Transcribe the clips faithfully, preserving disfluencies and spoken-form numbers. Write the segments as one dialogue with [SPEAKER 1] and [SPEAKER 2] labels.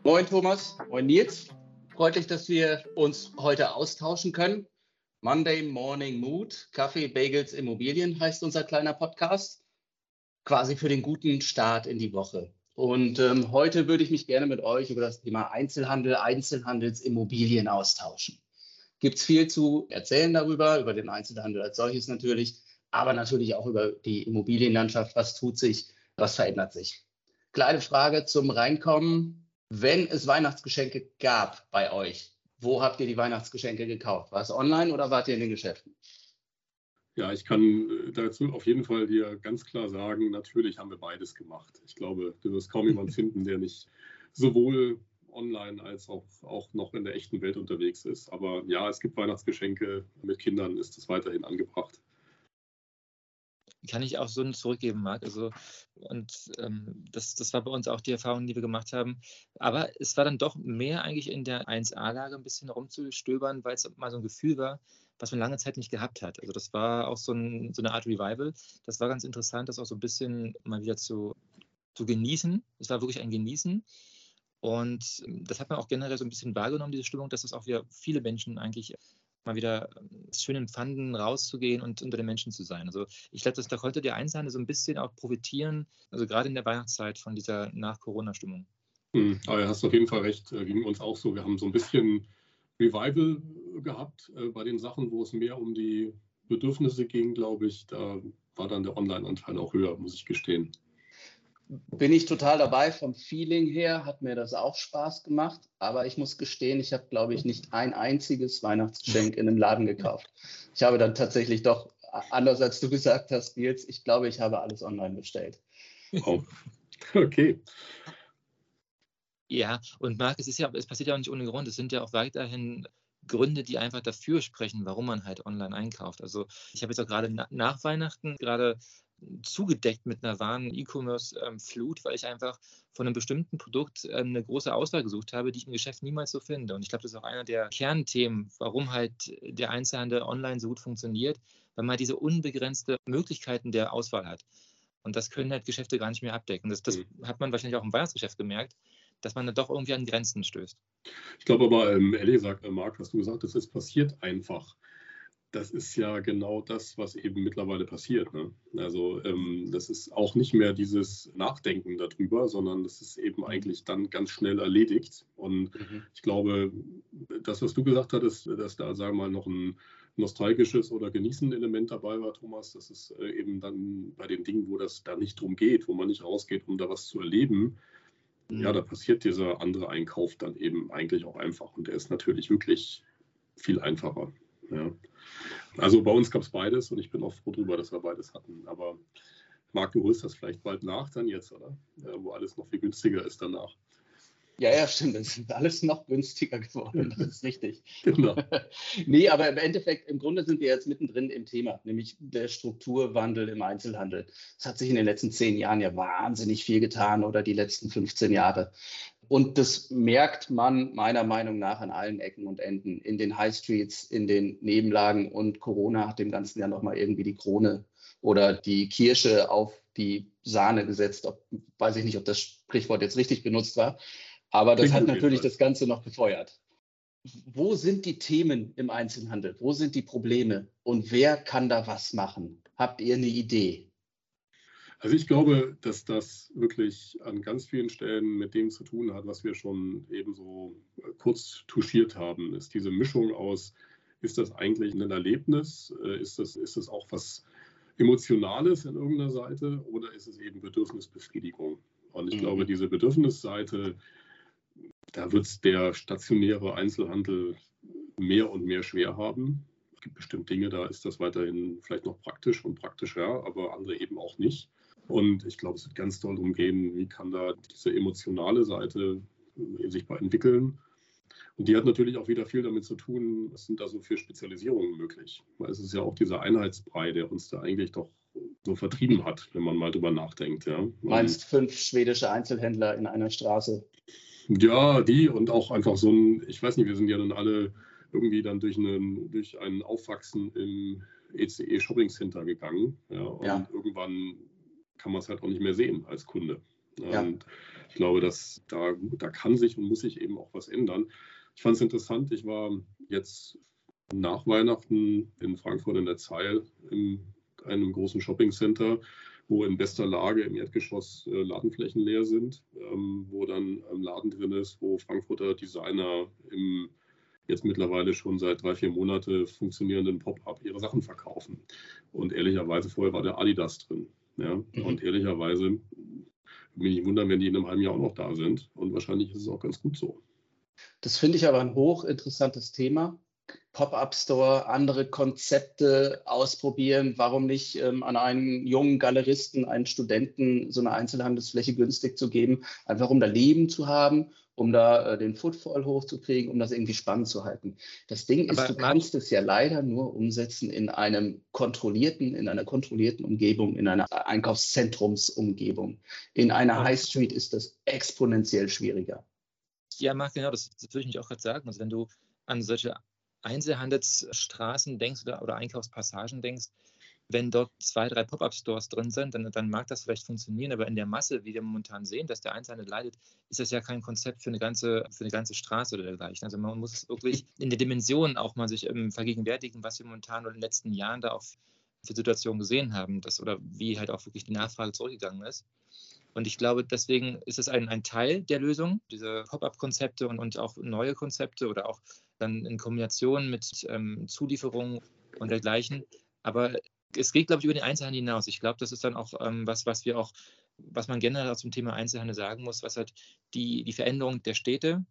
[SPEAKER 1] Moin Thomas, moin Nils. Freut mich, dass wir uns heute austauschen können. Monday Morning Mood, Kaffee, Bagels, Immobilien heißt unser kleiner Podcast. Quasi für den guten Start in die Woche. Und ähm, heute würde ich mich gerne mit euch über das Thema Einzelhandel, Einzelhandelsimmobilien austauschen. Gibt es viel zu erzählen darüber, über den Einzelhandel als solches natürlich, aber natürlich auch über die Immobilienlandschaft. Was tut sich, was verändert sich? Kleine Frage zum Reinkommen. Wenn es Weihnachtsgeschenke gab bei euch, wo habt ihr die Weihnachtsgeschenke gekauft? War es online oder wart ihr in den Geschäften?
[SPEAKER 2] Ja, ich kann dazu auf jeden Fall dir ganz klar sagen, natürlich haben wir beides gemacht. Ich glaube, du wirst kaum jemanden finden, der nicht sowohl online als auch, auch noch in der echten Welt unterwegs ist. Aber ja, es gibt Weihnachtsgeschenke. Mit Kindern ist es weiterhin angebracht.
[SPEAKER 3] Kann ich auch so zurückgeben, Marc. Also, und ähm, das, das war bei uns auch die Erfahrung, die wir gemacht haben. Aber es war dann doch mehr eigentlich in der eins A-Lage ein bisschen rumzustöbern, weil es mal so ein Gefühl war, was man lange Zeit nicht gehabt hat. Also das war auch so, ein, so eine Art Revival. Das war ganz interessant, das auch so ein bisschen mal wieder zu, zu genießen. Es war wirklich ein Genießen. Und das hat man auch generell so ein bisschen wahrgenommen, diese Stimmung, dass das auch wieder viele Menschen eigentlich mal wieder schön empfanden, rauszugehen und unter den Menschen zu sein. Also ich glaube, dass da konnte der Einzelhandel so ein bisschen auch profitieren, also gerade in der Weihnachtszeit von dieser Nach-Corona-Stimmung.
[SPEAKER 2] Hm, aber du hast auf jeden Fall recht, ging uns auch so. Wir haben so ein bisschen Revival gehabt äh, bei den Sachen, wo es mehr um die Bedürfnisse ging, glaube ich. Da war dann der Online-Anteil auch höher, muss ich gestehen.
[SPEAKER 1] Bin ich total dabei. Vom Feeling her hat mir das auch Spaß gemacht. Aber ich muss gestehen, ich habe, glaube ich, nicht ein einziges Weihnachtsgeschenk in einem Laden gekauft. Ich habe dann tatsächlich doch, anders als du gesagt hast, Nils, ich glaube, ich habe alles online bestellt.
[SPEAKER 2] Oh. Okay.
[SPEAKER 3] Ja, und Marc, es ist ja, es passiert ja auch nicht ohne Grund. Es sind ja auch weiterhin Gründe, die einfach dafür sprechen, warum man halt online einkauft. Also ich habe jetzt auch gerade na, nach Weihnachten gerade zugedeckt mit einer wahren E-Commerce-Flut, weil ich einfach von einem bestimmten Produkt ähm, eine große Auswahl gesucht habe, die ich im Geschäft niemals so finde. Und ich glaube, das ist auch einer der Kernthemen, warum halt der Einzelhandel online so gut funktioniert, weil man halt diese unbegrenzte Möglichkeiten der Auswahl hat. Und das können halt Geschäfte gar nicht mehr abdecken. Das, das mhm. hat man wahrscheinlich auch im Weihnachtsgeschäft gemerkt, dass man dann doch irgendwie an Grenzen stößt.
[SPEAKER 2] Ich glaube aber, ähm, ehrlich gesagt, Marc, was du gesagt hast, es passiert einfach. Das ist ja genau das, was eben mittlerweile passiert. Ne? Also ähm, das ist auch nicht mehr dieses Nachdenken darüber, sondern das ist eben eigentlich dann ganz schnell erledigt. Und mhm. ich glaube, das, was du gesagt hattest, dass da, sagen wir mal, noch ein nostalgisches oder genießendes Element dabei war, Thomas, das ist äh, eben dann bei den Dingen, wo das da nicht drum geht, wo man nicht rausgeht, um da was zu erleben. Mhm. Ja, da passiert dieser andere Einkauf dann eben eigentlich auch einfach. Und der ist natürlich wirklich viel einfacher. Ja. Also bei uns gab es beides und ich bin auch froh darüber, dass wir beides hatten. Aber Marc, du holst das vielleicht bald nach dann jetzt, oder? Ja, wo alles noch viel günstiger ist danach.
[SPEAKER 1] Ja, ja, stimmt. Es ist alles noch günstiger geworden. Das ist richtig.
[SPEAKER 2] Genau.
[SPEAKER 1] Nee, aber im Endeffekt, im Grunde sind wir jetzt mittendrin im Thema, nämlich der Strukturwandel im Einzelhandel. Es hat sich in den letzten zehn Jahren ja wahnsinnig viel getan oder die letzten fünfzehn Jahre. Und das merkt man meiner Meinung nach an allen Ecken und Enden, in den High Streets, in den Nebenlagen. Und Corona hat dem Ganzen ja nochmal irgendwie die Krone oder die Kirsche auf die Sahne gesetzt. Ob, weiß ich nicht, ob das Sprichwort jetzt richtig benutzt war. Aber das hat natürlich das Ganze noch befeuert. Wo sind die Themen im Einzelhandel? Wo sind die Probleme? Und wer kann da was machen? Habt ihr eine Idee?
[SPEAKER 2] Also ich glaube, dass das wirklich an ganz vielen Stellen mit dem zu tun hat, was wir schon eben so kurz touchiert haben. Ist diese Mischung aus, ist das eigentlich ein Erlebnis? Ist das, ist das auch was Emotionales in irgendeiner Seite oder ist es eben Bedürfnisbefriedigung? Und ich mhm. glaube, diese Bedürfnisseite, da wird es der stationäre Einzelhandel mehr und mehr schwer haben. Es gibt bestimmt Dinge, da ist das weiterhin vielleicht noch praktisch und praktischer, aber andere eben auch nicht. Und ich glaube, es wird ganz doll darum gehen, wie kann da diese emotionale Seite sich entwickeln. Und die hat natürlich auch wieder viel damit zu tun, was sind da so für Spezialisierungen möglich. Weil es ist ja auch dieser Einheitsbrei, der uns da eigentlich doch so vertrieben hat, wenn man mal drüber nachdenkt. Ja.
[SPEAKER 1] Du meinst fünf schwedische Einzelhändler in einer Straße?
[SPEAKER 2] Ja, die und auch einfach so ein, ich weiß nicht, wir sind ja dann alle irgendwie dann durch, einen, durch ein Aufwachsen im E C E Shopping Center gegangen. Ja, und ja. irgendwann kann man es halt auch nicht mehr sehen als Kunde. Ja. Und ich glaube, dass da, da kann sich und muss sich eben auch was ändern. Ich fand es interessant, ich war jetzt nach Weihnachten in Frankfurt in der Zeil in einem großen Shoppingcenter, wo in bester Lage im Erdgeschoss äh, Ladenflächen leer sind, ähm, wo dann ein Laden drin ist, wo Frankfurter Designer im jetzt mittlerweile schon seit drei, vier Monate funktionierenden Pop-up ihre Sachen verkaufen. Und ehrlicherweise, vorher war der Adidas drin. Ja? Mhm. Und ehrlicherweise bin ich wundern, wenn die in einem halben Jahr auch noch da sind. Und wahrscheinlich ist es auch ganz gut so.
[SPEAKER 1] Das finde ich aber ein hochinteressantes Thema. Pop-up-Store, andere Konzepte ausprobieren. Warum nicht ähm, an einen jungen Galeristen, einen Studenten so eine Einzelhandelsfläche günstig zu geben, einfach um da Leben zu haben, um da äh, den Footfall hochzukriegen, um das irgendwie spannend zu halten. Das Ding ist,
[SPEAKER 3] Aber
[SPEAKER 1] du kannst es ja leider nur umsetzen in einem kontrollierten, in einer kontrollierten Umgebung, in einer Einkaufszentrumsumgebung. In einer High Street ist das exponentiell schwieriger.
[SPEAKER 3] Ja, Marc, genau, das, das würde ich mich auch gerade sagen. Also wenn du an solche Einzelhandelsstraßen denkst oder, oder Einkaufspassagen denkst, wenn dort zwei, drei Pop-up-Stores drin sind, dann, dann mag das vielleicht funktionieren, aber in der Masse, wie wir momentan sehen, dass der Einzelhandel leidet, ist das ja kein Konzept für eine ganze, für eine ganze Straße oder dergleichen. Also man muss es wirklich in der Dimension auch mal sich ähm, vergegenwärtigen, was wir momentan in den letzten Jahren da auch für Situationen gesehen haben, dass, oder wie halt auch wirklich die Nachfrage zurückgegangen ist. Und ich glaube, deswegen ist es ein, ein Teil der Lösung, diese Pop-up-Konzepte und, und auch neue Konzepte oder auch dann in Kombination mit ähm, Zulieferungen und dergleichen. Aber es geht, glaube ich, über den Einzelhandel hinaus. Ich glaube, das ist dann auch ähm, was, was wir auch, was man generell auch zum Thema Einzelhandel sagen muss, was halt die, die Veränderung der Städte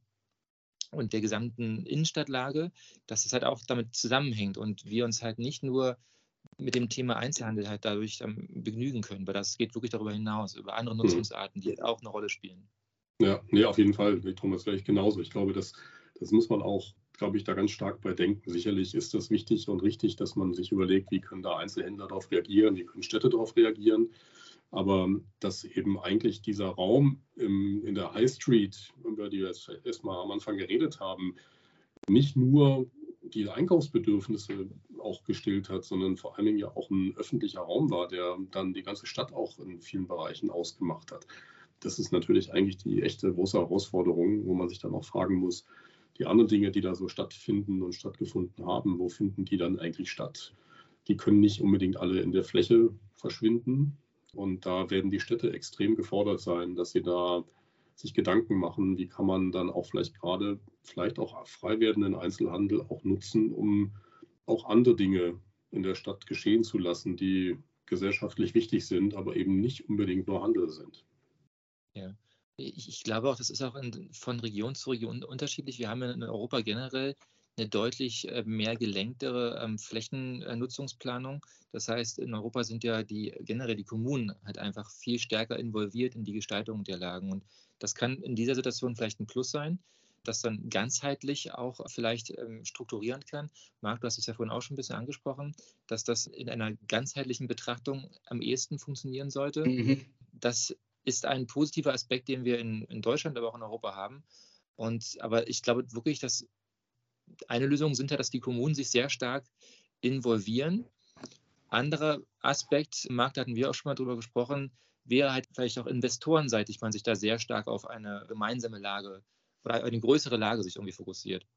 [SPEAKER 3] und der gesamten Innenstadtlage, dass es halt auch damit zusammenhängt und wir uns halt nicht nur mit dem Thema Einzelhandel halt dadurch ähm, begnügen können, weil das geht wirklich darüber hinaus, über andere Nutzungsarten, die halt auch eine Rolle spielen.
[SPEAKER 2] Ja, nee, auf jeden Fall, Thomas, gleich genauso. Ich glaube, das, das muss man auch, glaube ich, da ganz stark bei denken. Sicherlich ist das wichtig und richtig, dass man sich überlegt, wie können da Einzelhändler darauf reagieren, wie können Städte darauf reagieren. Aber dass eben eigentlich dieser Raum im, in der High Street, über die wir jetzt erstmal am Anfang geredet haben, nicht nur die Einkaufsbedürfnisse auch gestillt hat, sondern vor allen Dingen ja auch ein öffentlicher Raum war, der dann die ganze Stadt auch in vielen Bereichen ausgemacht hat. Das ist natürlich eigentlich die echte große Herausforderung, wo man sich dann auch fragen muss, die anderen Dinge, die da so stattfinden und stattgefunden haben, wo finden die dann eigentlich statt? Die können nicht unbedingt alle in der Fläche verschwinden. Und da werden die Städte extrem gefordert sein, dass sie da sich Gedanken machen, wie kann man dann auch vielleicht gerade, vielleicht auch frei werdenden Einzelhandel auch nutzen, um auch andere Dinge in der Stadt geschehen zu lassen, die gesellschaftlich wichtig sind, aber eben nicht unbedingt nur Handel sind.
[SPEAKER 3] Ja, ich, ich glaube auch, das ist auch in, von Region zu Region unterschiedlich. Wir haben in Europa generell eine deutlich äh, mehr gelenktere ähm, Flächennutzungsplanung. Das heißt, in Europa sind ja die generell die Kommunen halt einfach viel stärker involviert in die Gestaltung der Lagen. Und das kann in dieser Situation vielleicht ein Plus sein, das dann ganzheitlich auch vielleicht ähm, strukturieren kann. Marc, du hast es ja vorhin auch schon ein bisschen angesprochen, dass das in einer ganzheitlichen Betrachtung am ehesten funktionieren sollte. Mhm. Das ist ein positiver Aspekt, den wir in, in Deutschland, aber auch in Europa haben. Und, aber ich glaube wirklich, dass eine Lösung sind ja, dass die Kommunen sich sehr stark involvieren. Anderer Aspekt, Marc, da hatten wir auch schon mal drüber gesprochen, wäre halt vielleicht auch investorenseitig, man sich da sehr stark auf eine gemeinsame Lage oder eine größere Lage sich irgendwie fokussiert.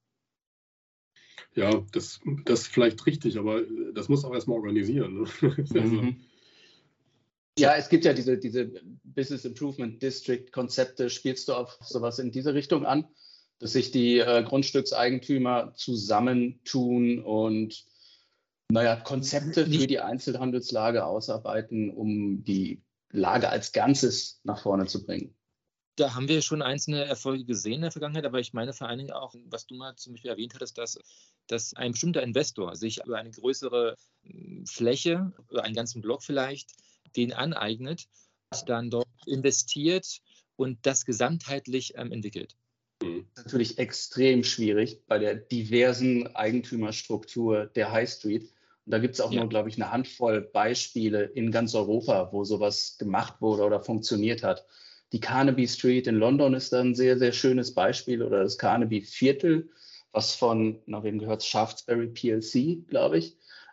[SPEAKER 2] Ja, das, das ist vielleicht richtig, aber das muss auch erstmal organisieren. Ne? Also,
[SPEAKER 1] mhm. Ja, es gibt ja diese, diese Business Improvement District Konzepte. Spielst du auf sowas in diese Richtung an, dass sich die äh, Grundstückseigentümer zusammentun und naja, Konzepte für die Einzelhandelslage ausarbeiten, um die Lage als Ganzes nach vorne zu bringen?
[SPEAKER 3] Da haben wir schon einzelne Erfolge gesehen in der Vergangenheit, aber ich meine vor allen Dingen auch, was du mal zum Beispiel erwähnt hattest, dass, dass ein bestimmter Investor sich über eine größere Fläche, oder einen ganzen Block vielleicht, den aneignet, dann dort investiert und das gesamtheitlich ähm, entwickelt.
[SPEAKER 1] Das ist natürlich extrem schwierig bei der diversen Eigentümerstruktur der High Street. Und da gibt es auch ja. nur, glaube ich, eine Handvoll Beispiele in ganz Europa, wo sowas gemacht wurde oder funktioniert hat. Die Carnaby Street in London ist da ein sehr, sehr schönes Beispiel, oder das Carnaby Viertel, was von, na, wem gehört es, Shaftesbury P L C, glaube ich,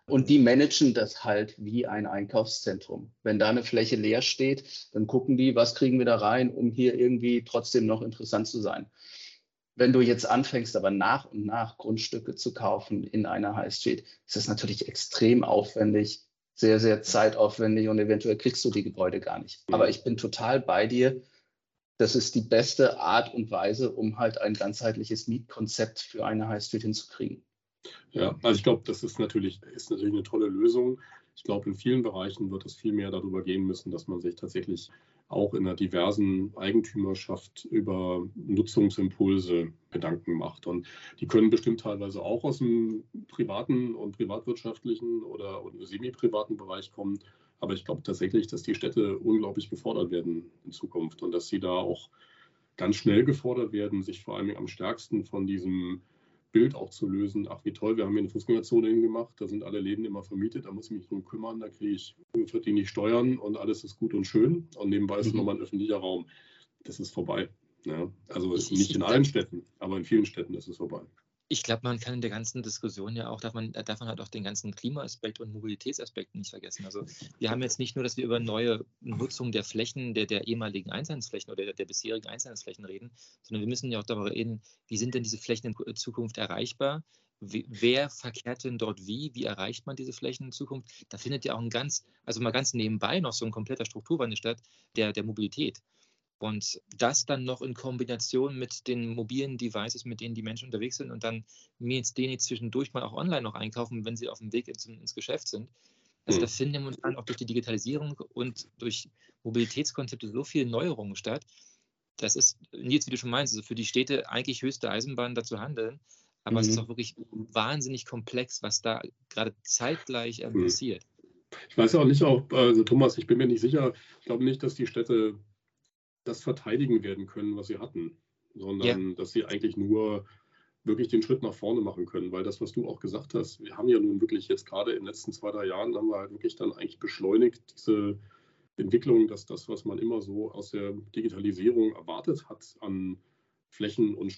[SPEAKER 1] Und die managen das halt wie ein Einkaufszentrum. Wenn da eine Fläche leer steht, dann gucken die, was kriegen wir da rein, um hier irgendwie trotzdem noch interessant zu sein. Wenn du jetzt anfängst, aber nach und nach Grundstücke zu kaufen in einer High Street, ist das natürlich extrem aufwendig, sehr, sehr zeitaufwendig und eventuell kriegst du die Gebäude gar nicht. Aber ich bin total bei dir. Das ist die beste Art und Weise, um halt ein ganzheitliches Mietkonzept für eine High Street hinzukriegen.
[SPEAKER 2] Ja, also ich glaube, das ist natürlich, ist natürlich eine tolle Lösung. Ich glaube, in vielen Bereichen wird es viel mehr darüber gehen müssen, dass man sich tatsächlich auch in einer diversen Eigentümerschaft über Nutzungsimpulse Gedanken macht. Und die können bestimmt teilweise auch aus dem privaten und privatwirtschaftlichen oder semi-privaten Bereich kommen. Aber ich glaube tatsächlich, dass die Städte unglaublich gefordert werden in Zukunft und dass sie da auch ganz schnell gefordert werden, sich vor allem am stärksten von diesem Bild auch zu lösen. Ach, wie toll, wir haben hier eine Fußgängerzone hingemacht, da sind alle Läden immer vermietet, da muss ich mich drum kümmern, da kriege ich, verdiene ich Steuern und alles ist gut und schön. Und nebenbei ist mhm. nochmal ein öffentlicher Raum. Das ist vorbei. Ja, also ich, nicht in allen Städten, aber in vielen Städten ist es vorbei.
[SPEAKER 3] Ich glaube, man kann in der ganzen Diskussion ja auch, darf man, darf man halt auch den ganzen Klimaaspekt und Mobilitätsaspekt nicht vergessen. Also wir haben jetzt nicht nur, dass wir über neue Nutzung der Flächen, der, der ehemaligen Einzelhandelsflächen oder der, der bisherigen Einzelhandelsflächen reden, sondern wir müssen ja auch darüber reden, wie sind denn diese Flächen in Zukunft erreichbar? Wie, wer verkehrt denn dort wie? Wie erreicht man diese Flächen in Zukunft? Da findet ja auch ein ganz, also mal ganz nebenbei noch so ein kompletter Strukturwandel statt, der, der Mobilität. Und das dann noch in Kombination mit den mobilen Devices, mit denen die Menschen unterwegs sind und dann mir jetzt denen zwischendurch mal auch online noch einkaufen, wenn sie auf dem Weg ins, ins Geschäft sind. Also mhm. da finden ja momentan auch durch die Digitalisierung und durch Mobilitätskonzepte so viele Neuerungen statt. Das ist, Nils, wie du schon meinst, also für die Städte eigentlich höchste Eisenbahn, da zu handeln. Aber mhm. es ist auch wirklich wahnsinnig komplex, was da gerade zeitgleich äh, mhm. passiert.
[SPEAKER 2] Ich weiß auch nicht, ob, also Thomas, ich bin mir nicht sicher, ich glaube nicht, dass die Städte das verteidigen werden können, was sie hatten, sondern ja. dass sie eigentlich nur wirklich den Schritt nach vorne machen können, weil das, was du auch gesagt hast, wir haben ja nun wirklich jetzt gerade in den letzten zwei, drei Jahren haben wir halt wirklich dann eigentlich beschleunigt diese Entwicklung, dass das, was man immer so aus der Digitalisierung erwartet hat an Flächen- und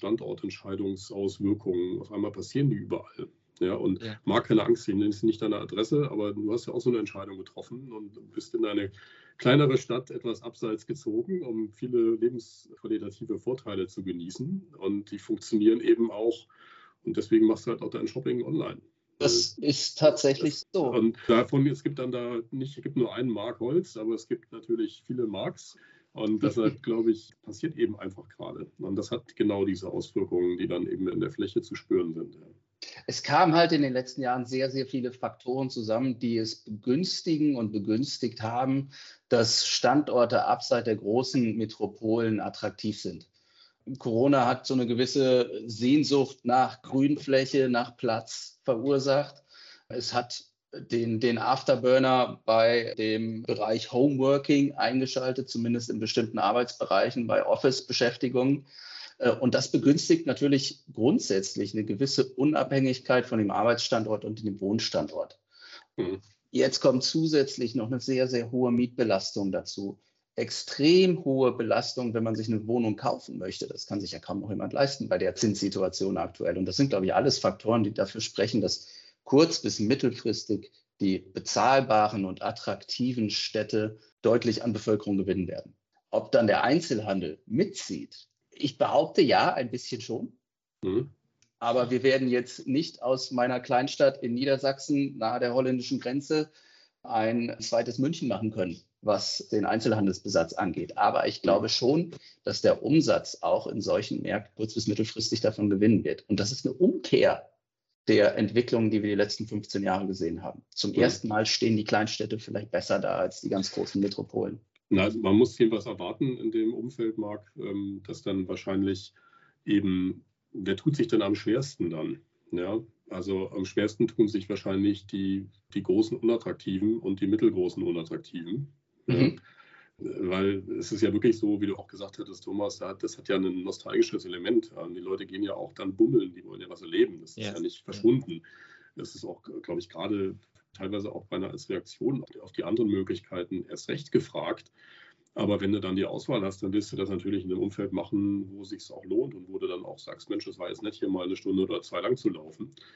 [SPEAKER 2] Standortentscheidungsauswirkungen, auf einmal passieren die überall. Ja, und ja. mag keine Angst, ich nenne es nicht deine Adresse, aber du hast ja auch so eine Entscheidung getroffen und bist in eine kleinere Stadt etwas abseits gezogen, um viele lebensqualitative Vorteile zu genießen. Und die funktionieren eben auch. Und deswegen machst du halt auch dein Shopping online.
[SPEAKER 1] Das ist tatsächlich
[SPEAKER 2] das,
[SPEAKER 1] so.
[SPEAKER 2] Und davon, es gibt dann da nicht, es gibt nur einen Mark Holz, aber es gibt natürlich viele Marks. Und deshalb, glaube ich, passiert eben einfach gerade. Und das hat genau diese Auswirkungen, die dann eben in der Fläche zu spüren sind. Ja.
[SPEAKER 1] Es kamen halt in den letzten Jahren sehr, sehr viele Faktoren zusammen, die es begünstigen und begünstigt haben, dass Standorte abseits der großen Metropolen attraktiv sind. Corona hat so eine gewisse Sehnsucht nach Grünfläche, nach Platz verursacht. Es hat den, den Afterburner bei dem Bereich Homeworking eingeschaltet, zumindest in bestimmten Arbeitsbereichen bei Office-Beschäftigungen. Und das begünstigt natürlich grundsätzlich eine gewisse Unabhängigkeit von dem Arbeitsstandort und dem Wohnstandort. Mhm. Jetzt kommt zusätzlich noch eine sehr, sehr hohe Mietbelastung dazu. Extrem hohe Belastung, wenn man sich eine Wohnung kaufen möchte. Das kann sich ja kaum noch jemand leisten bei der Zinssituation aktuell. Und das sind, glaube ich, alles Faktoren, die dafür sprechen, dass kurz- bis mittelfristig die bezahlbaren und attraktiven Städte deutlich an Bevölkerung gewinnen werden. Ob dann der Einzelhandel mitzieht, ich behaupte ja, ein bisschen schon. Mhm. Aber wir werden jetzt nicht aus meiner Kleinstadt in Niedersachsen nahe der holländischen Grenze ein zweites München machen können, was den Einzelhandelsbesatz angeht. Aber ich glaube schon, dass der Umsatz auch in solchen Märkten kurz- bis mittelfristig davon gewinnen wird. Und das ist eine Umkehr der Entwicklung, die wir die letzten fünfzehn Jahre gesehen haben. Zum mhm. ersten Mal stehen die Kleinstädte vielleicht besser da als die ganz großen Metropolen.
[SPEAKER 2] Na, also man muss jedenfalls erwarten in dem Umfeld, Marc, dass dann wahrscheinlich eben, wer tut sich denn am schwersten dann? Ja, also am schwersten tun sich wahrscheinlich die, die großen Unattraktiven und die mittelgroßen Unattraktiven. Mhm. Ja, weil es ist ja wirklich so, wie du auch gesagt hattest, Thomas, das hat ja ein nostalgisches Element. Die Leute gehen ja auch dann bummeln, die wollen ja was erleben. Das ist ja, ja nicht verschwunden. Das ist auch, glaube ich, gerade teilweise auch bei einer als Reaktion auf die anderen Möglichkeiten erst recht gefragt. Aber wenn du dann die Auswahl hast, dann willst du das natürlich in einem Umfeld machen, wo es sich auch lohnt und wo du dann auch sagst, Mensch, das war jetzt nicht hier mal eine Stunde oder zwei lang zu laufen.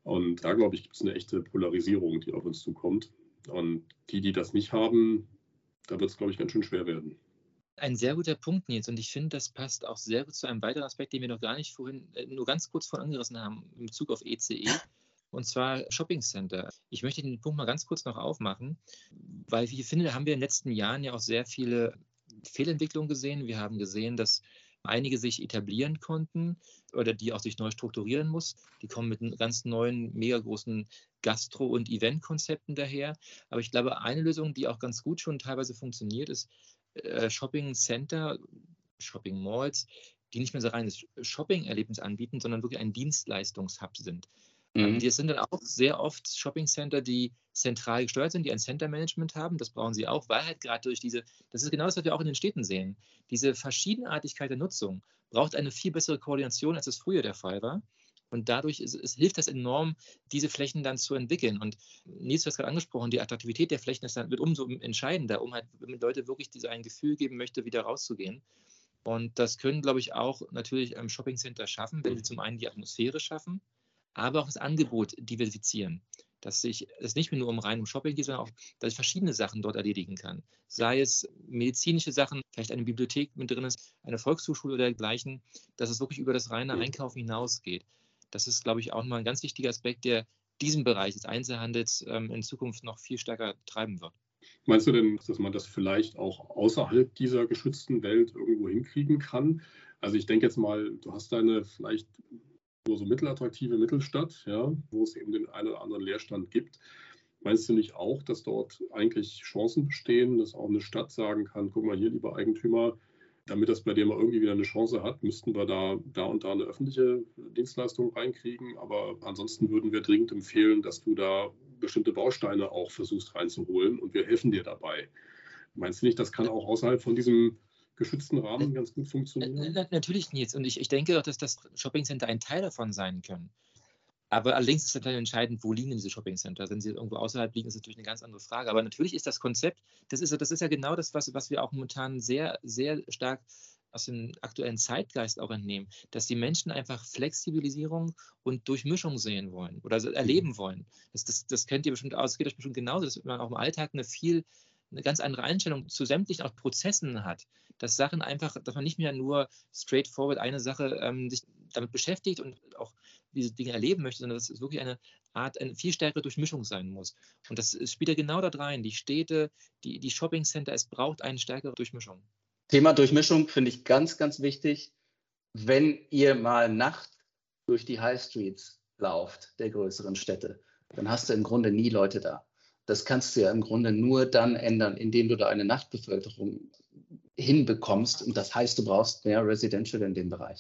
[SPEAKER 2] Und da, glaube ich, gibt es eine echte Polarisierung, die auf uns zukommt. Und die, die das nicht haben, da wird es, glaube ich, ganz schön schwer werden.
[SPEAKER 3] Ein sehr guter Punkt, Nils. Und ich finde, das passt auch sehr gut zu einem weiteren Aspekt, den wir noch gar nicht vorhin, äh, nur ganz kurz vorhin angerissen haben, in Bezug auf E C E, und zwar Shopping Center. Ich möchte den Punkt mal ganz kurz noch aufmachen, weil ich finde, da haben wir in den letzten Jahren ja auch sehr viele Fehlentwicklungen gesehen. Wir haben gesehen, dass einige sich etablieren konnten oder die auch sich neu strukturieren muss. Die kommen mit ganz neuen, mega großen Gastro- und Eventkonzepten daher. Aber ich glaube, eine Lösung, die auch ganz gut schon teilweise funktioniert, ist äh, Shopping Center, Shopping Malls, die nicht mehr so reines Shopping-Erlebnis anbieten, sondern wirklich ein Dienstleistungshub sind.
[SPEAKER 1] Mhm.
[SPEAKER 3] Das sind dann auch sehr oft Shopping-Center, die zentral gesteuert sind, die ein Center-Management haben. Das brauchen sie auch, weil halt gerade durch diese, das ist genau das, was wir auch in den Städten sehen, diese Verschiedenartigkeit der Nutzung braucht eine viel bessere Koordination, als es früher der Fall war. Und dadurch ist, es hilft das enorm, diese Flächen dann zu entwickeln. Und Nils hat es gerade angesprochen, die Attraktivität der Flächen ist dann, wird umso entscheidender, um halt, wenn Leute wirklich diese ein Gefühl geben möchte, wieder rauszugehen. Und das können, glaube ich, auch natürlich ähm, Shopping-Center schaffen, wenn sie zum einen die Atmosphäre schaffen, aber auch das Angebot diversifizieren. Dass sich es nicht mehr nur um rein um Shopping geht, sondern auch, dass ich verschiedene Sachen dort erledigen kann. Sei es medizinische Sachen, vielleicht eine Bibliothek mit drin ist, eine Volkshochschule oder dergleichen, dass es wirklich über das reine Einkaufen hinausgeht. Das ist, glaube ich, auch mal ein ganz wichtiger Aspekt, der diesen Bereich des Einzelhandels ähm, in Zukunft noch viel stärker treiben wird.
[SPEAKER 2] Meinst du denn, dass man das vielleicht auch außerhalb dieser geschützten Welt irgendwo hinkriegen kann? Also ich denke jetzt mal, du hast deine vielleicht nur so mittelattraktive Mittelstadt, ja, wo es eben den einen oder anderen Leerstand gibt. Meinst du nicht auch, dass dort eigentlich Chancen bestehen, dass auch eine Stadt sagen kann, guck mal hier, lieber Eigentümer, damit das bei dir mal irgendwie wieder eine Chance hat, müssten wir da, da und da eine öffentliche Dienstleistung reinkriegen. Aber ansonsten würden wir dringend empfehlen, dass du da bestimmte Bausteine auch versuchst reinzuholen und wir helfen dir dabei. Meinst du nicht, das kann auch außerhalb von diesem geschützten Rahmen ganz gut funktionieren?
[SPEAKER 3] Na, natürlich, Nils. Und ich, ich denke auch, dass das Shoppingcenter ein Teil davon sein können. Aber allerdings ist es natürlich entscheidend, wo liegen diese Shoppingcenter. Wenn sie irgendwo außerhalb liegen, ist das natürlich eine ganz andere Frage. Aber natürlich ist das Konzept, das ist, das ist ja genau das, was, was wir auch momentan sehr, sehr stark aus dem aktuellen Zeitgeist auch entnehmen, dass die Menschen einfach Flexibilisierung und Durchmischung sehen wollen oder erleben wollen. Das, das, das kennt ihr bestimmt aus, es geht euch bestimmt genauso, dass man auch im Alltag eine viel, eine ganz andere Einstellung zu sämtlichen auch Prozessen hat. Dass Sachen einfach, dass man nicht mehr nur straightforward eine Sache ähm, sich damit beschäftigt und auch diese Dinge erleben möchte, sondern dass es wirklich eine Art, eine viel stärkere Durchmischung sein muss. Und das spielt ja genau da rein. Die Städte, die, die Shoppingcenter, es braucht eine stärkere Durchmischung.
[SPEAKER 1] Thema Durchmischung finde ich ganz, ganz wichtig. Wenn ihr mal nachts durch die High Streets lauft der größeren Städte, dann hast du im Grunde nie Leute da. Das kannst du ja im Grunde nur dann ändern, indem du da eine Nachtbevölkerung hinbekommst. Und das heißt, du brauchst mehr Residential in dem Bereich.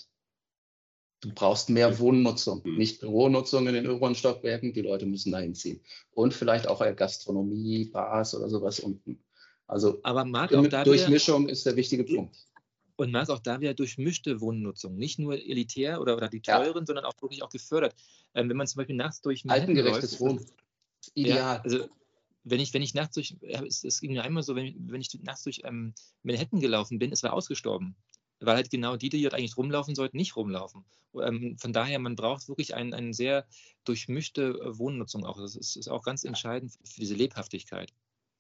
[SPEAKER 1] Du brauchst mehr Wohnnutzung, nicht Büronutzung in den oberen Stockwerken. Die Leute müssen dahin ziehen. Und vielleicht auch Gastronomie, Bars oder sowas unten. Also
[SPEAKER 3] Aber Marc, auch da
[SPEAKER 1] Durchmischung
[SPEAKER 3] wieder,
[SPEAKER 1] ist der wichtige Punkt.
[SPEAKER 3] Und Marc, auch da wieder durchmischte Wohnnutzung. Nicht nur elitär oder, oder die teuren, ja, sondern auch wirklich auch gefördert. Ähm, wenn man zum Beispiel nachts durch Manhattan
[SPEAKER 1] Altengerechtes Wohnen.
[SPEAKER 3] Ideal. Ja, also wenn ich, wenn ich nachts durch, es, es ging mir einmal so, wenn, wenn ich nachts durch ähm, Manhattan gelaufen bin, es war ausgestorben. Weil halt genau die, die dort eigentlich rumlaufen sollten, nicht rumlaufen. Ähm, von daher, man braucht wirklich eine ein sehr durchmischte Wohnnutzung auch. Das ist, ist auch ganz entscheidend für diese Lebhaftigkeit.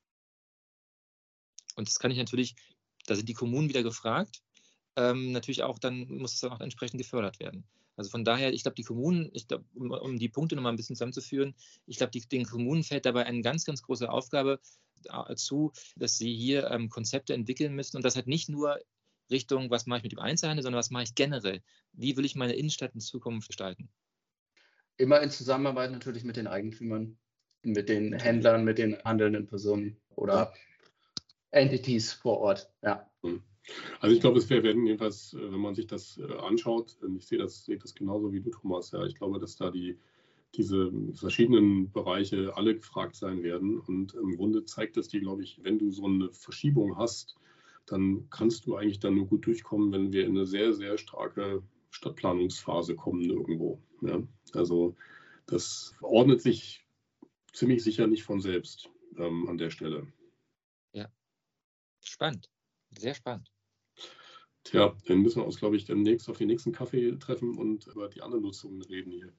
[SPEAKER 3] Und das kann ich natürlich, da sind die Kommunen wieder gefragt, ähm, natürlich auch, dann muss es dann auch entsprechend gefördert werden. Also von daher, ich glaube, die Kommunen, ich glaub, um, um die Punkte nochmal ein bisschen zusammenzuführen, ich glaube, den Kommunen fällt dabei eine ganz, ganz große Aufgabe zu, dass sie hier ähm, Konzepte entwickeln müssen und das halt nicht nur Richtung, was mache ich mit dem Einzelhandel, sondern was mache ich generell? Wie will ich meine Innenstadt in Zukunft gestalten?
[SPEAKER 1] Immer in Zusammenarbeit natürlich mit den Eigentümern, mit den Händlern, mit den handelnden Personen oder Entities vor Ort. Ja.
[SPEAKER 2] Also ich glaube, es wäre, wenn jedenfalls, wenn man sich das anschaut, ich sehe das, sehe das genauso wie du, Thomas, ja, ich glaube, dass da die diese verschiedenen Bereiche alle gefragt sein werden und im Grunde zeigt es dir, glaube ich, wenn du so eine Verschiebung hast, dann kannst du eigentlich dann nur gut durchkommen, wenn wir in eine sehr, sehr starke Stadtplanungsphase kommen irgendwo. Ja? Also das ordnet sich ziemlich sicher nicht von selbst ähm, an der Stelle.
[SPEAKER 3] Ja, spannend, sehr spannend.
[SPEAKER 2] Tja, dann müssen wir uns, glaube ich, demnächst auf den nächsten Kaffee treffen und über die anderen Nutzungen reden hier.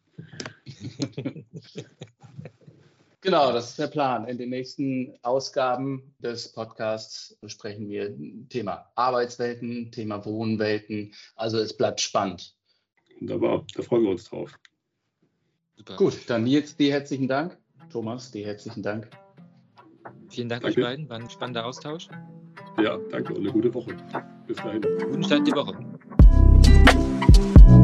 [SPEAKER 1] Genau, das ist der Plan. In den nächsten Ausgaben des Podcasts besprechen wir Thema Arbeitswelten, Thema Wohnwelten. Also es bleibt spannend.
[SPEAKER 2] Wunderbar, da freuen wir uns drauf.
[SPEAKER 1] Super. Gut, dann Nils, dir herzlichen Dank. Thomas, dir herzlichen Dank.
[SPEAKER 3] Vielen Dank
[SPEAKER 2] Danke.
[SPEAKER 3] euch beiden, war ein spannender Austausch.
[SPEAKER 2] Ja, danke und eine gute Woche. Bis dahin.
[SPEAKER 3] Guten Start in die Woche.